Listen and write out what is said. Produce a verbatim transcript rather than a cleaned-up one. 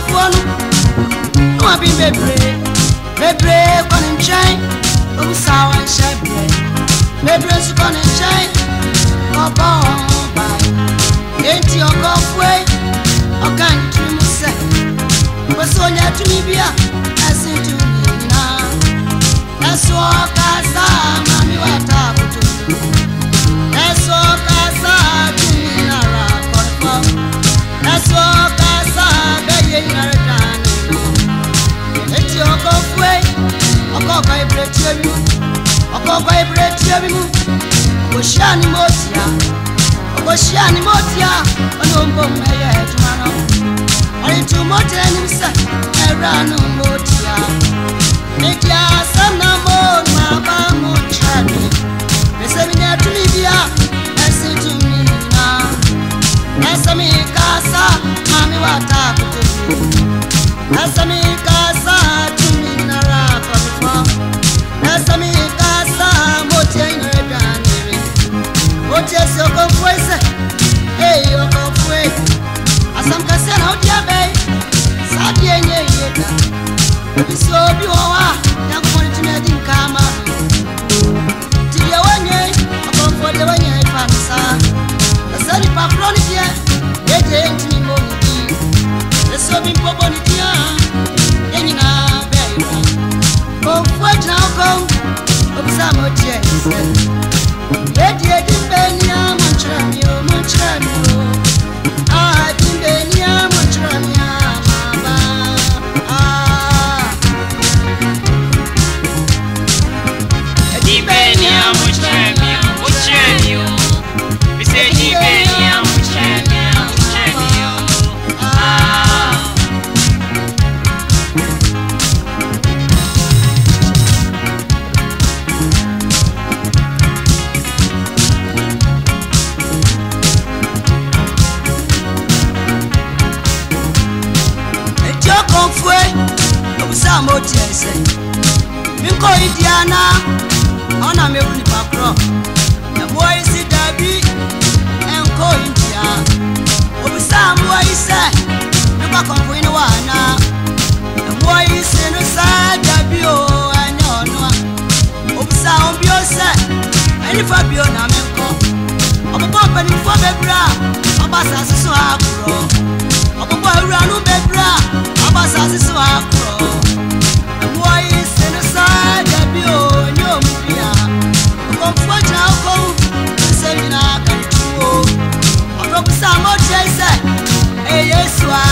phone. No, I've been bebre, bebre, one in chain. Oh, sour and shabby. Bebre, one in chain. Oh, by ain't your way. Oh, can't you say? But so near to me, beer, as it to me now. That's all, Casa, Mammy, what up to. That's all, Casa, to me, Nara, that's all, Casa, begging her down. It's your way. I'll go vibrate you. I'll go vibrate you. Oshani Motia, Oshani Motia, Olombo, my head, man. Only two more times, I ran on Motia. Make ya some more, my Mochani. The seminar to Libya, I say to me now. Nasami Casa, Mammy, what up to me? Nasami Casa, to me, Nara, Nasami Casa, Motia in her gun. What is your voice? Hey, your voice. As I'm concerned, how dear bay, Sadia, yeah, so you are, young one to let him come up. To your one year, upon for the one year, Pansa. The sunny Papronia, yet ain't me more. The sobbing Poponia, Yanina, very well. Go, what now, go, of some of James. Yet, yet, in Benia, Montramio, Montramio. Ah, in Benia, Montramia, Mama. Ah, in Benia, Montramio, Montramio. We say, in Benia, Montramio, Montramio. Ah. Motiese Minko Indiana Ona me uni pakro Na boy si dabi Enko India Obisa mwa ise Nuka kompuini wana Na boy isi nusa dabi o Anya onwa Obisa ombio se Eni fabio na menko Obobo mpeni mfo bebra Obasa sisu akuro Obobo uranu bebra Obasa sisu akuro Why is in a side that be on your media? Come for Jauko, seminar can you? I broke some more chase. Hey, yes, why?